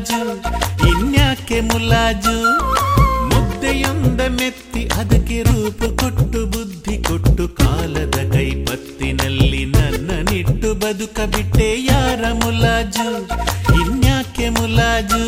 ಮುಲಾಜು ಇನ್ಯಾಕೆ ಮುಲಾಜು. ಮುದ್ದೆಯೊಂದ ಮೆತ್ತಿ ಅದಕ್ಕೆ ರೂಪು ಕೊಟ್ಟು ಬುದ್ಧಿ ಕೊಟ್ಟು ಕಾಲದ ಕೈಪತ್ತಿನಲ್ಲಿ ನನ್ನನಿಟ್ಟು ಬದುಕಬಿಟ್ಟೆ ಯಾರ ಮುಲಾಜು ಇನ್ಯಾಕೆ ಮುಲಾಜು.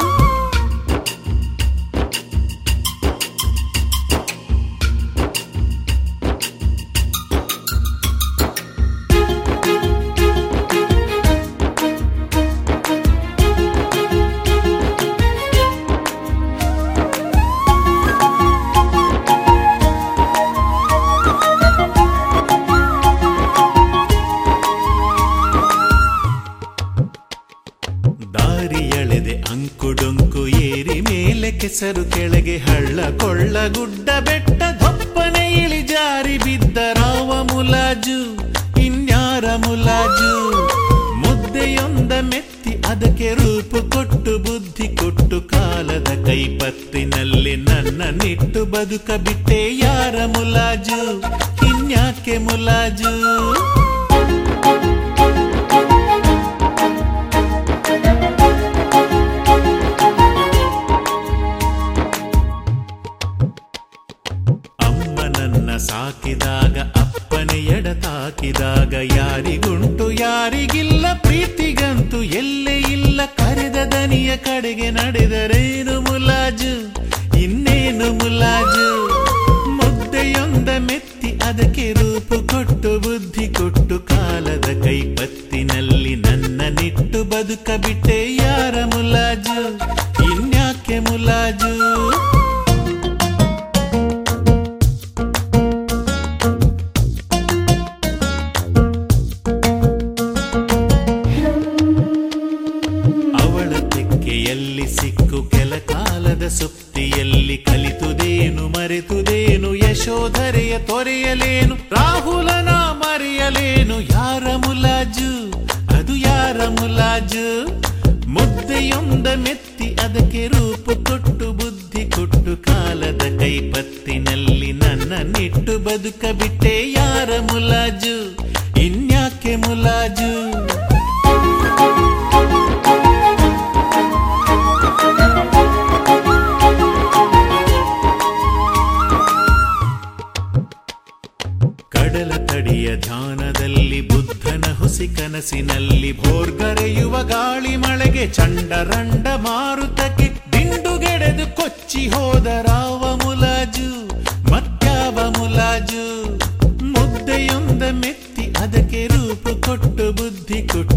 ದಾರಿಯಳೆದೆ ಅಂಕುಡೊಂಕು ಏರಿ ಮೇಲೆ ಕೆಸರು ಕೆಳಗೆ ಹಳ್ಳ ಕೊಳ್ಳ ಗುಡ್ಡ ಬೆಟ್ಟ ದಪ್ಪನೆ ಇಳಿ ಜಾರಿ ಬಿದ್ದ ರಾವ ಮುಲಾಜು ಇನ್ಯಾರ ಮುಲಾಜು. ಮುದ್ದೆಯೊಂದ ಮೆತ್ತಿ ಅದಕ್ಕೆ ರೂಪು ಕೊಟ್ಟು ಬುದ್ಧಿ ಕೊಟ್ಟು ಕಾಲದ ಕೈಪತ್ತಿನಲ್ಲಿ ನನ್ನನಿಟ್ಟು ಬದುಕಬಿಟ್ಟೆ ಯಾರ ಮುಲಾಜು ಇನ್ಯಾಕೆ ಮುಲಾಜು. ಸಾಕಿದಾಗ ಅಪ್ಪನೆ ಎಡತಾಕಿದಾಗ ಯಾರಿಗುಂಟು ಯಾರಿಗಿಲ್ಲ ಪ್ರೀತಿಗಂತೂ ಎಲ್ಲೇ ಇಲ್ಲ ಕರೆದ ದನಿಯ ಕಡೆಗೆ ನಡೆದರೇನು ಮುಲಾಜು ಇನ್ನೇನು ಮುಲಾಜು. ಮುದ್ದೆಯೊಂದ ಮೆತ್ತಿ ಅದಕ್ಕೆ ರೂಪು ಕೊಟ್ಟು ಬುದ್ಧಿ ಕೊಟ್ಟು ಕಾಲದ ಕೈಪತ್ತಿನಲ್ಲಿ ನನ್ನನಿಟ್ಟು ಬದುಕಬಿಟ್ಟೆ ಯಾರ ಮುಲಾಜು ಇನ್ಯಾಕೆ ಮುಲಾಜು. ಎಲ್ಲಿ ಸಿಕ್ಕು ಕೆಲ ಕಾಲದ ಸುಪ್ತಿಯಲ್ಲಿ ಕಲಿತುದೇನು ಮರೆತುದೇನು ಯಶೋಧರೆಯ ತೊರೆಯಲೇನು ರಾಹುಲನ ಮರೆಯಲೇನು ಯಾರ ಮುಲಾಜು ಅದು ಯಾರ ಮುಲಾಜು. ಮುದ್ದೆಯೊಂದ ಮೆತ್ತಿ ಅದಕ್ಕೆ ರೂಪು ಕೊಟ್ಟು ಬುದ್ಧಿ ಕೊಟ್ಟು ಕಾಲದ ಕೈಪತ್ತಿನಲ್ಲಿ ನನ್ನನಿಟ್ಟು ಬದುಕಬಿಟ್ಟೆ ಯಾರ ಮುಲಾಜು ಇನ್ಯಾಕೆ ಮುಲಾಜು. ಕಡಲ ತಡಿಯ ಧ್ಯಾನದಲ್ಲಿ ಬುದ್ಧನ ಹುಸಿ ಕನಸಿನಲ್ಲಿ ಭೋರ್ಗರೆಯುವ ಗಾಳಿ ಮಳೆಗೆ ಚಂಡರಂಡ ಮಾರುತಕ್ಕೆ ದಿಂಡುಗೆಡೆದು ಕೊಚ್ಚಿ ಹೋದ ರಾವ ಮುಲಾಜು ಮತ್ಯಾವ ಮುಲಾಜು. ಮುದ್ದೆಯೊಂದ ಮೆತ್ತಿ ಅದಕ್ಕೆ ರೂಪು ಕೊಟ್ಟು ಬುದ್ಧಿ ಕೊಟ್ಟು